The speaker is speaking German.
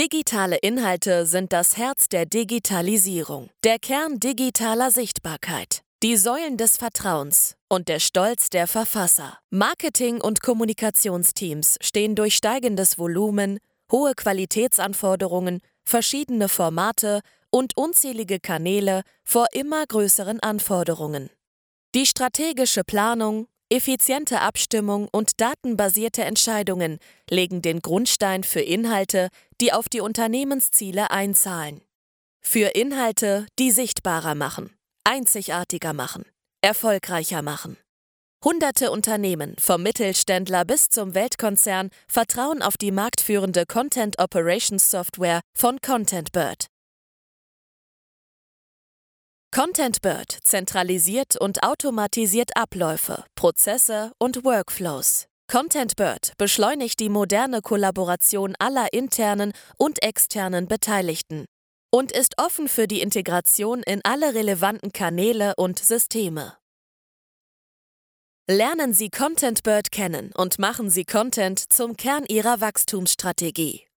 Digitale Inhalte sind das Herz der Digitalisierung, der Kern digitaler Sichtbarkeit, die Säulen des Vertrauens und der Stolz der Verfasser. Marketing- und Kommunikationsteams stehen durch steigendes Volumen, hohe Qualitätsanforderungen, verschiedene Formate und unzählige Kanäle vor immer größeren Anforderungen. Die strategische Planung, effiziente Abstimmung und datenbasierte Entscheidungen legen den Grundstein für Inhalte, die auf die Unternehmensziele einzahlen. Für Inhalte, die sichtbarer machen, einzigartiger machen, erfolgreicher machen. Hunderte Unternehmen, vom Mittelständler bis zum Weltkonzern, vertrauen auf die marktführende Content Operations Software von ContentBird. ContentBird zentralisiert und automatisiert Abläufe, Prozesse und Workflows. ContentBird beschleunigt die moderne Kollaboration aller internen und externen Beteiligten und ist offen für die Integration in alle relevanten Kanäle und Systeme. Lernen Sie ContentBird kennen und machen Sie Content zum Kern Ihrer Wachstumsstrategie.